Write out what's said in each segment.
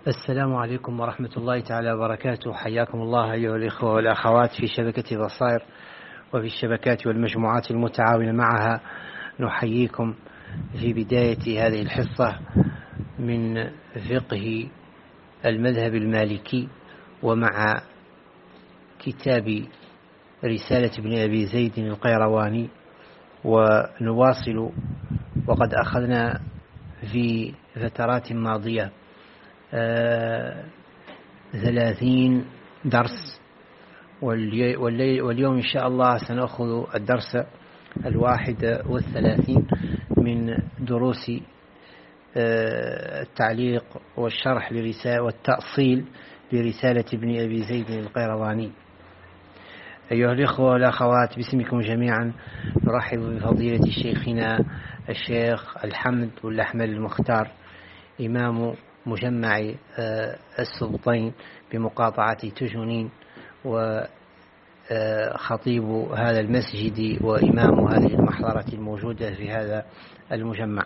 السلام عليكم ورحمة الله تعالى وبركاته. حياكم الله أيها الإخوة والأخوات في شبكة بصائر وفي الشبكات والمجموعات المتعاونة معها. نحييكم في بداية هذه الحصة من فقه المذهب المالكي ومع كتاب رسالة ابن أبي زيد القيرواني، ونواصل وقد أخذنا في فترات ماضية 30 درس، واليوم إن شاء الله سنأخذ الدرس 31 من دروس التعليق والشرح والتأصيل لرسالة ابن أبي زيد القيرواني. أيها الإخوة والأخوات، باسمكم جميعا نرحب بفضيلة شيخنا الشيخ الحمد والأحمد المختار، إمام مجمع السبطين بمقاطعة تجنين، وخطيب هذا المسجد وإمام هذه المحضرة الموجودة في هذا المجمع.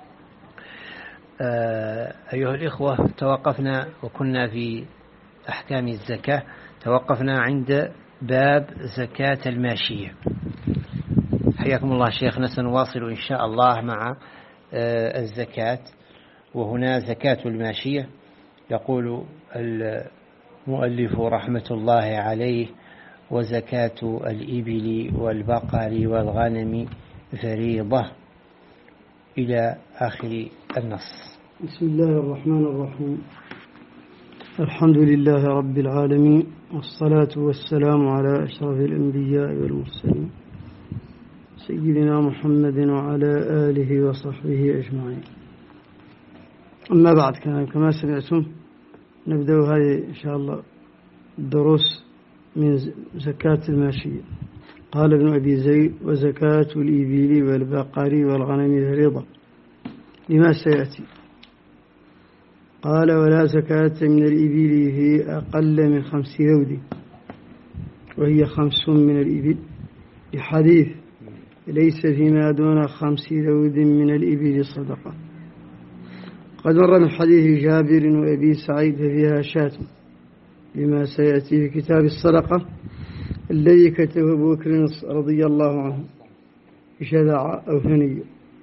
أيها الإخوة، توقفنا وكنا في أحكام الزكاة، توقفنا عند باب زكاة الماشية. حياكم الله شيخنا، سنواصل إن شاء الله مع الزكاة. وهنا زكاة الماشية. يقول المؤلف رحمة الله عليه: وزكاة الإبل والبقر والغنم فريضة، إلى آخر النص. بسم الله الرحمن الرحيم. الحمد لله رب العالمين، والصلاة والسلام على أشرف الأنبياء والمرسلين سيدنا محمد وعلى آله وصحبه أجمعين. أما بعد، كما سمعتم نبدأ هذه إن شاء الله الدروس من زكاة الماشية. قال ابن أبي زيد: وزكاة الإبل والبقر والغنم فريضة، لما سيأتي. قال: ولا زكاة من الإبل في أقل من 5 ذود، وهي 5 من الإبل، لحديث: ليس فيما دون 5 ذود من الإبل صدقة. قد مر من حديث جابر وأبي سعيد فيها شاة، لما سيأتي في كتاب الصدقة الذي كتبه أبو بكر رضي الله عنه بشذاعة أو ثنية.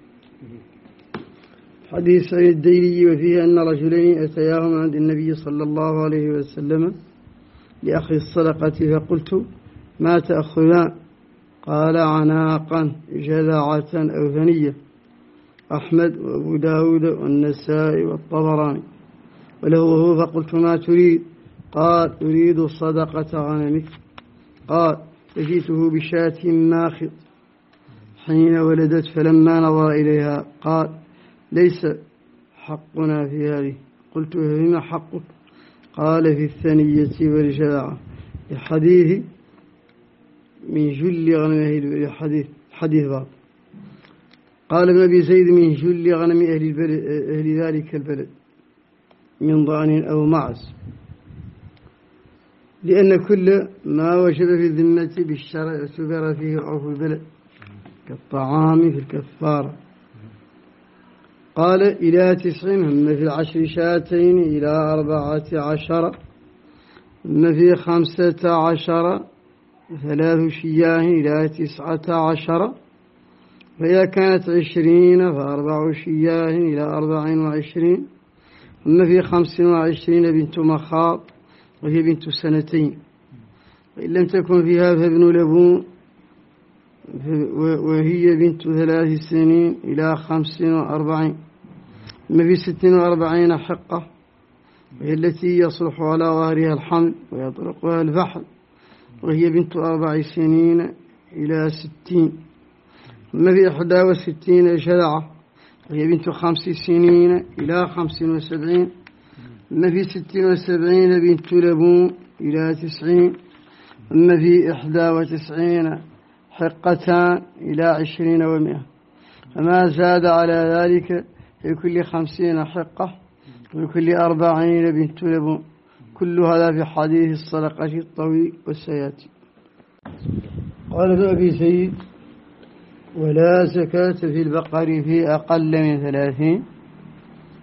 حديث سعيد الديلي وفيه أن رجلين أتياهم عند النبي صلى الله عليه وسلم لأخذ الصدقة، فقلت: ما تأخذان؟ قال: عناقا جذعة أو ثنية. أحمد وأبو داود والنسائي والطبراني. وله هو. فقلت: ما تريد؟ قال: أريد صدقة غنمك. قال: فجئته بشاة ماخض حين ولدت، فلما نظر إليها قال: ليس حقنا في هذه. قلت: فيما حقك؟ قال: في الثنية والجذعة، الحديث من جل غنم حديث بعض. قال ابن أبي زيد: من جل غنم أهل ذلك البلد، من ضأن أو معز، لأن كل ما وجب في الذمة بالشرع اعتبر فيه عرف البلد كالطعام في الكفارة. قال: إلى 9، هم في 10 شاتين إلى 14، هم في 15 3 شياه إلى 19، فإذا كانت 20 ف4 شياه إلى 24، هم في 25 بنت مخاض وهي بنت 2 سنين، وإن لم تكن فيها فابن لبون وهي بنت 3 سنين إلى 45، هم في 46 حقة، وهي التي يصلح على ظهرها الحمل ويطلقها الفحل، وهي بنت 4 سنين إلى 60، هم في 61 جذعة، وهي بنت 5 سنين إلى 75، هم في 76 بنت لبون إلى 90، هم في 91 حقتان إلى 20 و100، فما زاد على ذلك في كل 50 حقة، وفي كل 40 بنت لبون. كل هذا في حديث الصدقة الطويل والسياتي. قال ابن أبي زيد: ولا زكاة في البقر في أقل من 30،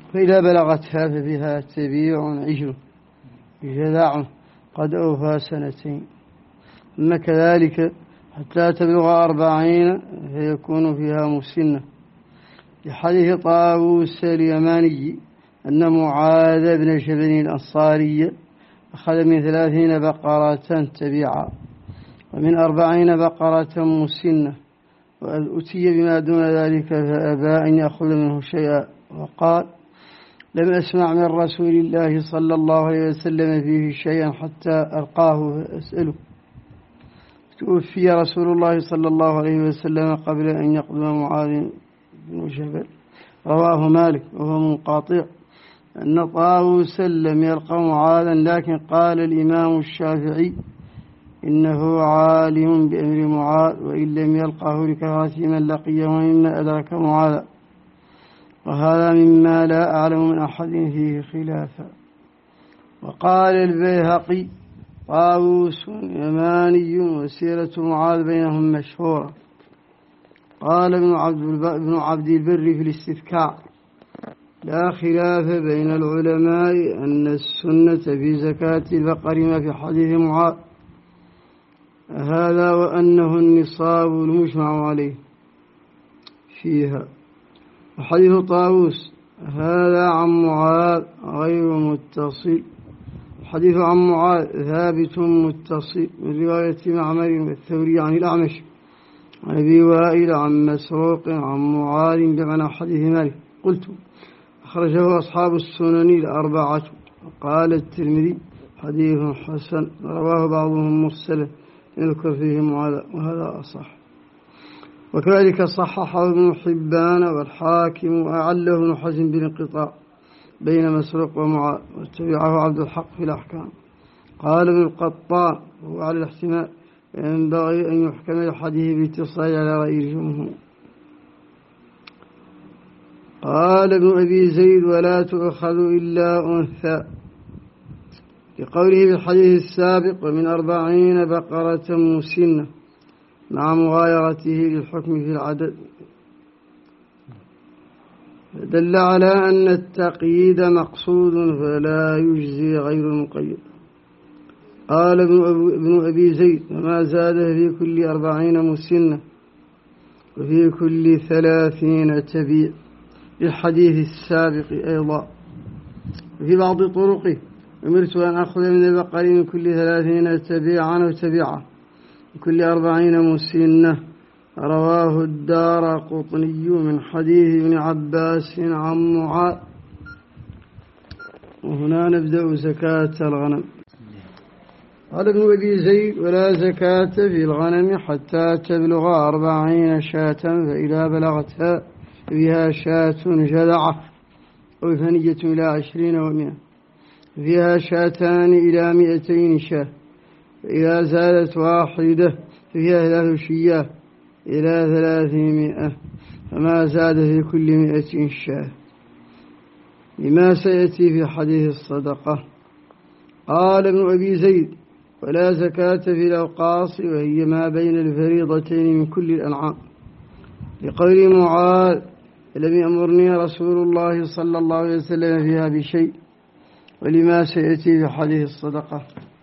فإذا بلغتها ففيها تبيع عشر جذع قد أوفى سنتين، ثم كذلك حتى تبلغ 40 فيكون فيها مسنة، لحديث طاووس اليماني أن معاذ بن جبل الأنصاري أخذ من 30 بقرة تبيعا ومن 40 بقرة مسنة، وأتي بما دون ذلك فأبى أن يأخذ منه شيئا، وقال لم أسمع من رسول الله صلى الله عليه وسلم فيه شيئا حتى ألقاه فأسأله. توفي رسول الله صلى الله عليه وسلم قبل أن يقدم معاذ بن جبل. رواه مالك وهو منقطع أن طاووس لم يلقى معاذا، لكن قال الإمام الشافعي إنه عالم بأمر معاذ وإن لم يلقه لكثرة من لقيه ومما أدرك معاذ، وهذا مما لا أعلم من أحد فيه خلافا. وقال البيهقي طاووس يماني وسيرة معاذ بينهم مشهورة. قال ابن عبد البر في الاستذكار لا خلاف بين العلماء أن السنة في زكاة البقر ما في حديث معاذ هذا، وأنه النصاب المجمع عليه فيها. وحديث طاووس هذا عن معاذ غير متصل، الحديث عن معاذ ثابت متصل من رواية معمر والثوري عن الأعمش عن أبي وائل عن مسروق عن معاذ بمعنى حديث مالك. قلت أخرجه أصحاب السنن الأربعة، وقال الترمذي حديث حسن، رواه بعضهم مرسلا يذكر فيه معاذ وهذا أصح. وكذلك صححه ابن حبان والحاكم وأعله ابن حزم بالانقطاع بين مسروق ومعاذ، واتبعه عبد الحق في الأحكام. قال ابن القطان وهو على الاحتمال ينبغي أن يحكم الحديث باتصال على رأي الجمهور. قال ابن أبي زيد ولا تؤخذ إلا أنثى، لقوله في الحديث السابق ومن 40 بقرة مسنة مع مغايرته للحكم في العدد، دل على أن التقييد مقصود فلا يجزي غير المقيد. قال ابن أبي زيد وما زاد في كل 40 مسنة وفي كل 30 تبيع، للحديث السابق أيضا. وفي بعض طرقه أمرت أن أخذ من البقر من كل 30 تبيعا وتبيعا وكل 40 مسنة. رواه الدارقطني من حديث ابن عباس عن معاذ. وهنا نبدأ زكاة الغنم. قال ابن أبي زيد ولا زكاة في الغنم حتى تبلغ 40 شاة، فإذا بلغتها فيها شاة جذعة أو ثنية إلى 20 و100، فيها شاتان إلى 200 شاة، فإذا زادت واحدة فيها 3 شياه إلى 300، فما زاد في كل 100 شاة، لما سيأتي في حديث الصدقة. قال ابن أبي زيد ولا زكاة في الأوقاص وهي ما بين الفريضتين من كل الأنعام، لقول معاذ لم يأمرني رسول الله صلى الله عليه وسلم فيها بشيء، ولما سيأتي في حديث الصدقة.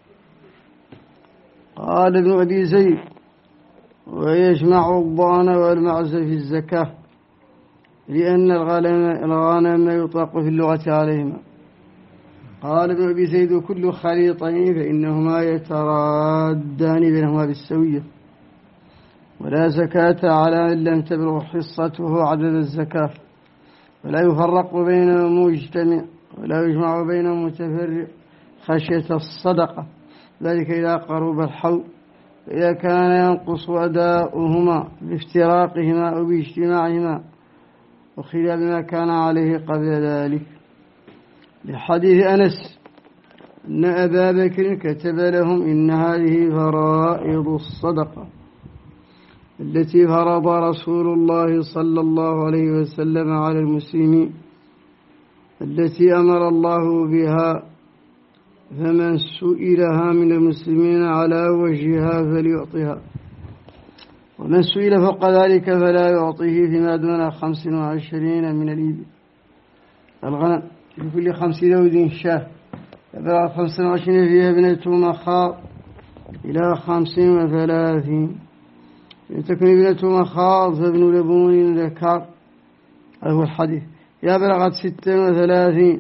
قال ابن أبي زيد ويجمع الضأن والمعز في الزكاة، لأن الغنم يطلق في اللغة عليهما. قال ابن أبي زيد كل خليطين فإنهما يترادان بينهما بالسوية، ولا زكاة على من لم تبلغ حصته عدد الزكاة، ولا يفرق بين مجتمع ولا يجمع بين متفرق خشية الصدقة، ذلك إذا قرب الحول، فإذا كان ينقص أداؤهما بافتراقهما أو باجتماعهما وخلاف ما كان عليه قبل ذلك. لحديث أنس أن أبا بكر كتب لهم إن هذه فرائض الصدقة التي فرض رسول الله صلى الله عليه وسلم على المسلمين، التي أمر الله بها، فمن سئلها من المسلمين على وجهها فليعطيها، ومن سئل فوق ذلك فلا يعطيه فيما دون 25 من الإبل. الغنم في كل 5 ذود شاة، فبلغت 25 فيها ابنة مخاض إلى 35. إن تكن ابنة مخاض فابن لبون ذكر، هذا هو الحديث. إذا بلغت 36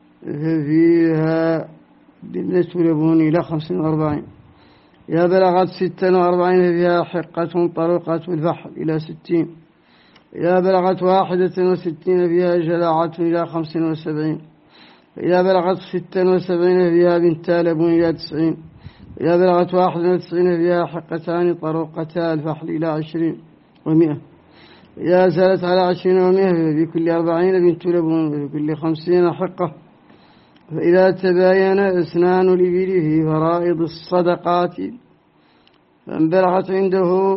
ففيها ابنة لبون إلى 45. إذا بلغت 46 ففيها حقة طرقة الفحل إلى 60. إذا بلغت 61 فيها جلعة إلى 75. إذا بلغت 76 فيها بنت لبون إلى 90. إذا بلغت 91 فيها حقتان طرقتا الفحل إلى 20 و100. إذا زالت على 20 و100 ففي كل 40 بنت لبون وفي كل 50 حقة. فإذا تباين أسنان الإبل في فرائض الصدقات فإن بلغت عنده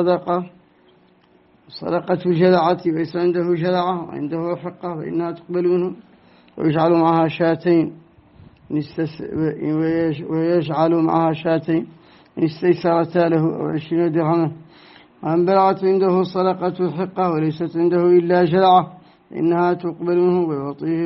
صدقة الجلعة ليس عنده جلعة وعنده حقة فإنها تقبل منه، ويجعل معها شاتين إن استيسرتا له أو 20 درهما. وإن بلغت عنده صدقة الحقة وليست عنده إلا جلعة إنها تقبل منه ويعطيه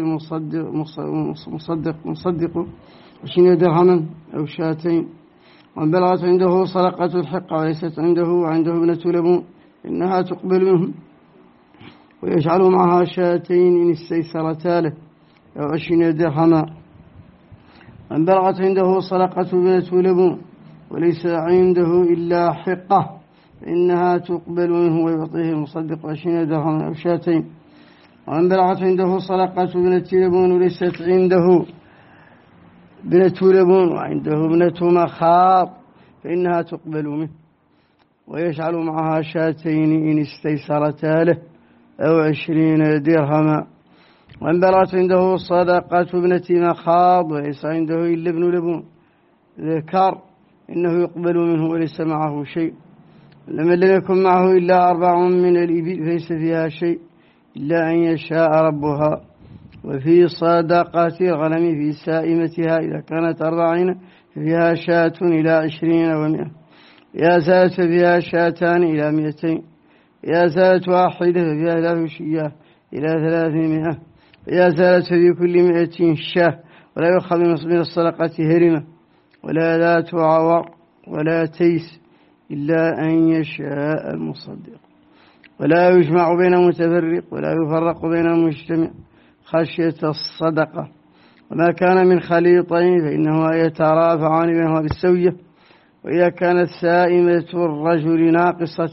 المصدق 20 درهما أو شاتين. وإن بلغت عنده صدقة الحقة وليست عنده وعنده ابنة لبون إنها تقبل منه ويجعل معها شاتين إن استيسرتا له أو 20 درهما. وإن بلغت عنده صدقة ابنة لبون وليس عنده إلا حقة فإنها تقبل منه ويعطيه المصدق 20 درهما أو شاتين. وإن بلغت عنده صدقة ابنة لبون وليست عنده ابنة لبون وعنده ابنة مخاض فإنها تقبل منه ويجعل معها شاتين إن استيسرتا له أو 20 درهما. وإن بلغت عنده صدقة ابنة مخاض وليس عنده إلا ابن لبون ذكر إنه يقبل منه وليس معه شيء. لمن لم يكن معه إلا 4 من الإبل فليس فيها شيء إلا أن يشاء ربها. وفي صدقة الغنم في سائمتها إذا كانت 40 فيها شاة إلى 20 و100. إذا زالت فيها شاتان إلى 200. إذا زالت واحدة ففيها 3 شياه إلى 300. إذا زالت في كل 100 شاه. ولا يؤخذ من الصدقة هرمة ولا ذات عور ولا تيس إلا أن يشاء المصدق. ولا يجمع بين متفرق ولا يفرق بين مجتمع خشية الصدقة. وما كان من خليطين فإنه يترافعان بينهما بالسوية. وإذا كانت سائمة الرجل ناقصة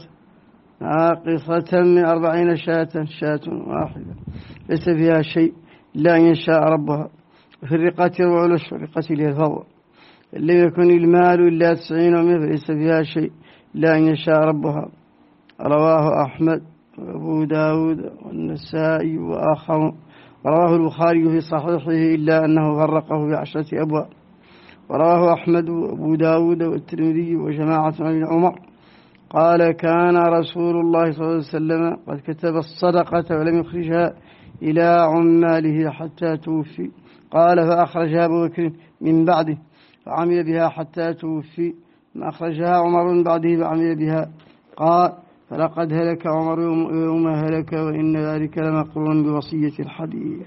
من 40 شاة واحدة ليس فيها شيء إلا أن يشاء ربها. وفي الرقة ربع العشر، الرقة هي الفضة. لم يكن المال إلا 90 و100 فليس فيها شيء إلا أن يشاء ربها. رواه أحمد وأبو داود والنسائي وآخر. ورواه البخاري في صحيحه إلا أنه فرقه ب10 أبواب. ورواه أحمد وأبو داود والترمذي وجماعة من عمر قال كان رسول الله صلى الله عليه وسلم قد كتب الصدقة ولم يخرجها إلى عماله حتى توفي. قال فأخرجها أبو بكر من بعده فعمل بها حتى توفي. ما أخرجها عمر من بعده فعمل بها. قال فلقد هلك عمر يوم هلك وإن ذلك لمقرون بوصية الحديث.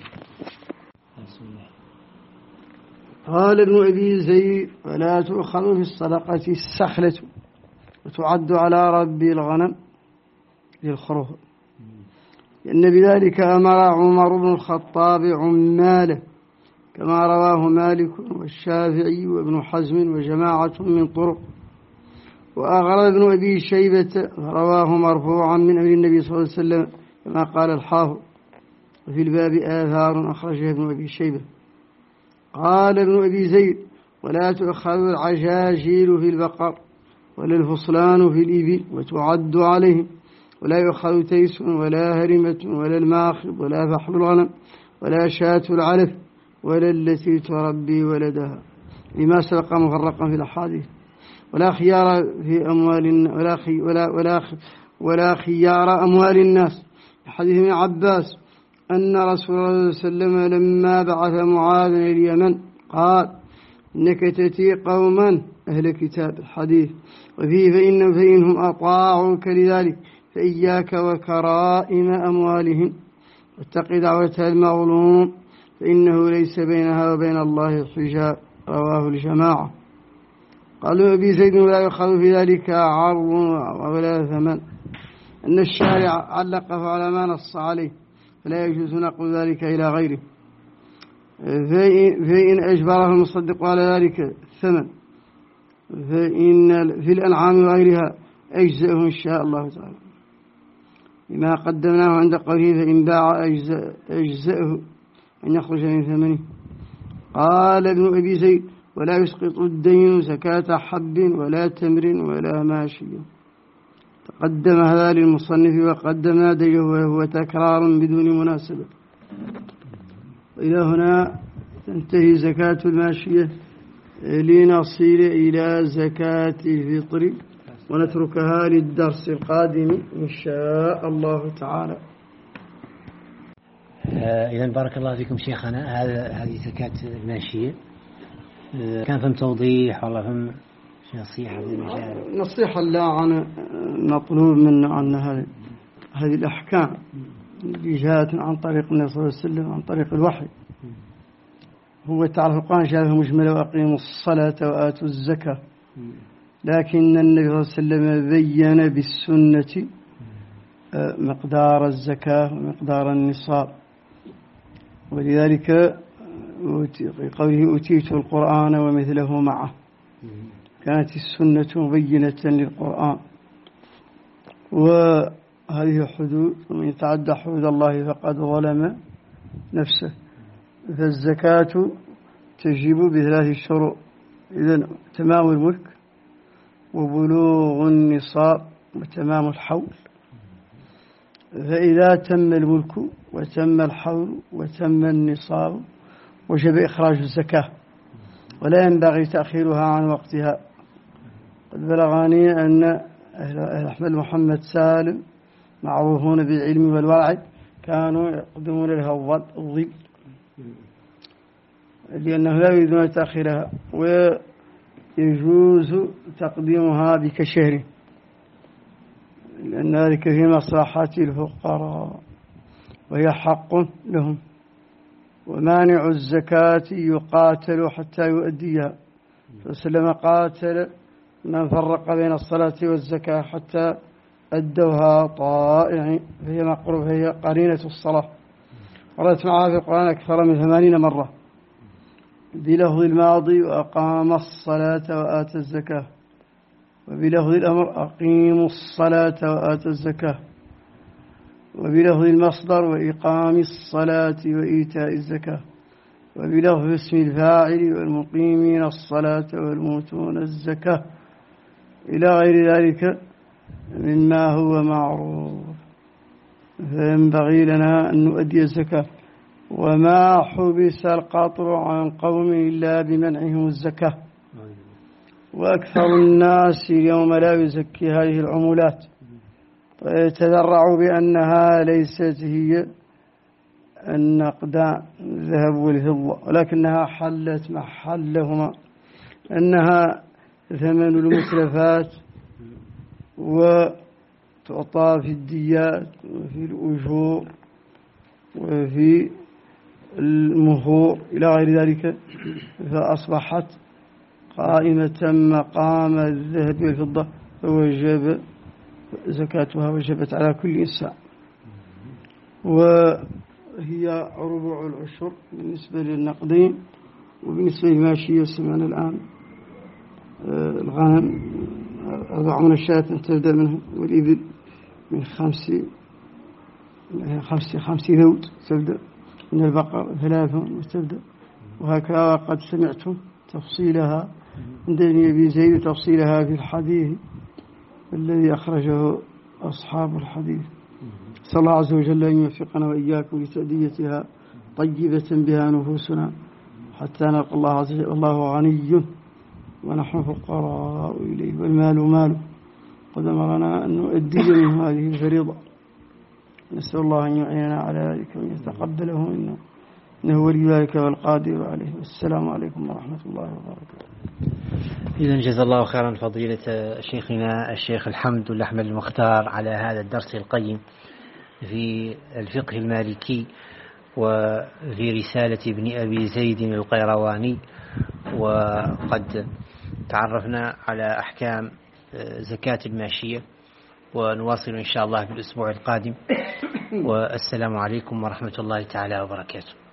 قال ابن أبي زيد ولا تؤخذ في الصدقة السخلة وتعد على رب الغنم للخروف، لأن بذلك أمر عمر بن الخطاب عماله كما رواه مالك والشافعي وابن حزم وجماعة من طرق. وأغرى ابن أبي شيبة رواه مرفوعا من أمر النبي صلى الله عليه وسلم كما قال الحافظ. وفي الباب آثار أخرجها ابن أبي شيبة. قال ابن أبي زيد ولا تؤخذ العجاجيل في البقر ولا الفصلان في الإبل وتعد عليهم. ولا يؤخذ تيس ولا هرمة ولا الماخض ولا فحل الغنم ولا شاة العلف ولا التي تربي ولدها لما سبق مفرقا في الأحاديث. ولا خيار في أموال ولا خيار أموال الناس. حديث ابن عباس أن رسول الله صلى الله عليه وسلم لما بعث معاذ إلى اليمن قال إنك تأتي قوما أهل كتاب الحديث وفيه فإنهم أطاعوك لذلك فإياك وكرائم أموالهم واتق دعوة المظلوم فإنه ليس بينها وبين الله حجاب. رواه الجماعة. قالوا أبي زيد ولا يؤخذ في ذلك عرض ولا ثمن، أن الشارع علق فعلى ما نص عليه فلا يجوز نقل ذلك إلى غيره، فإن أجبره المصدق على ذلك الثمن فإن في الأنعام وغيرها أجزأه إن شاء الله تعالى لما قدمناه عند قوله فإن باع أجزأه أن يخرج من ثمنه. قال ابن أبي زيد ولا يسقط الدين زكاة حب ولا تمر ولا ماشي. تقدم هذا للمصنف وقدمنا ديه وهو تكرار بدون مناسبة. وإلى هنا تنتهي زكاة الماشية لنصل إلى زكاة الفطر ونتركها للدرس القادم إن شاء الله تعالى. إذا بارك الله فيكم شيخنا. هذه زكاة الماشية كان فهم توضيح والله فهم نصيحة في المجال. نصيحة لا عن مطلوب منا عن هذه الأحكام جاءت عن طريق النبي صلى الله عليه وسلم عن طريق الوحي. هو تعرف القرآن شاءه مجمل وأقيموا الصلاة وآتوا الزكاة، لكن النبي صلى الله عليه وسلم بين بالسنة مقدار الزكاة ومقدار النصاب، ولذلك قوله أتيت القرآن ومثله معه كانت السنة مبينة للقرآن. وهذه حدود ومن يتعدى حدود الله فقد ظلم نفسه. فالزكاة تجب بثلاث شروط: إذن تمام الملك وبلوغ النصاب وتمام الحول. فإذا تم الملك وتم الحول وتم النصاب وجب إخراج الزكاة ولا ينبغي تأخيرها عن وقتها. قد بلغني أن أهل أحمد محمد سالم معروفون بالعلم والورع كانوا يقدمون لها الظل لأنه لا يريدون تأخيرها، ويجوز تقديمها بكشهر لأن ذلك في مصلحة الفقراء وهي حق لهم. ومانع الزكاة يقاتل حتى يؤديها، فسلم قاتل من فرق بين الصلاة والزكاة حتى أدوها طائعين، فهي قرينة الصلاة. وردت معها في القرآن أكثر من 80 مرة بلفظ الماضي وأقام الصلاة وآتى الزكاة، وبلفظ الأمر أقيموا الصلاة وآتى الزكاة، وبلفظ المصدر وإقام الصلاة وإيتاء الزكاة، وبلفظ اسم الفاعل والمقيمين الصلاة والمؤتون الزكاة إلى غير ذلك مما هو معروف. فينبغي لنا أن نؤدي الزكاة. وما حبس القطر عن قوم إلا بمنعهم الزكاة، وأكثر الناس اليوم لا يزكي هذه العمولات ويتذرع بأنها ليست هي النقدان الذهب والفضة، ولكنها حلت محلهما، أنها ثمن المتلفات وتعطى في الديات وفي الأجور وفي المهور إلى غير ذلك، فأصبحت قائمة مقام الذهب والفضة، فوجب زكاتها وجبت على كل إنسان. وهي ربع العشر بالنسبة للنقدين، وبالنسبة للماشية سمعنا الآن الغنم 40 شاة تبدأ منها، والإبل من 5 ذود تبدأ، من البقر 3 تبدأ، وهكذا. قد سمعتم تفصيلها عند ابن أبي زيد تفصيلها في الحديث الذي أخرجه أصحاب الحديث. صلى الله عز وجل أن يوفقنا وإياكم لتأديتها طيبة بها نفوسنا حتى نلقى الله عز وجل والله غني ونحن فقراء إليه والمال ماله. قد أمرنا أن نؤدي من هذه الفريضة، نسأل الله أن يعيننا على ذلك وأن يتقبله إنه ولي ذلك والقادر عليه. والسلام عليكم ورحمة الله وبركاته. إذن جزا الله خيرا فضيلة شيخنا الشيخ الحمد لله أحمد المختار على هذا الدرس القيم. في الفقه المالكي وفي رسالة ابن أبي زيد القيرواني، وقد تعرفنا على أحكام زكاة الماشية، ونواصل إن شاء الله في الأسبوع القادم. والسلام عليكم ورحمة الله تعالى وبركاته.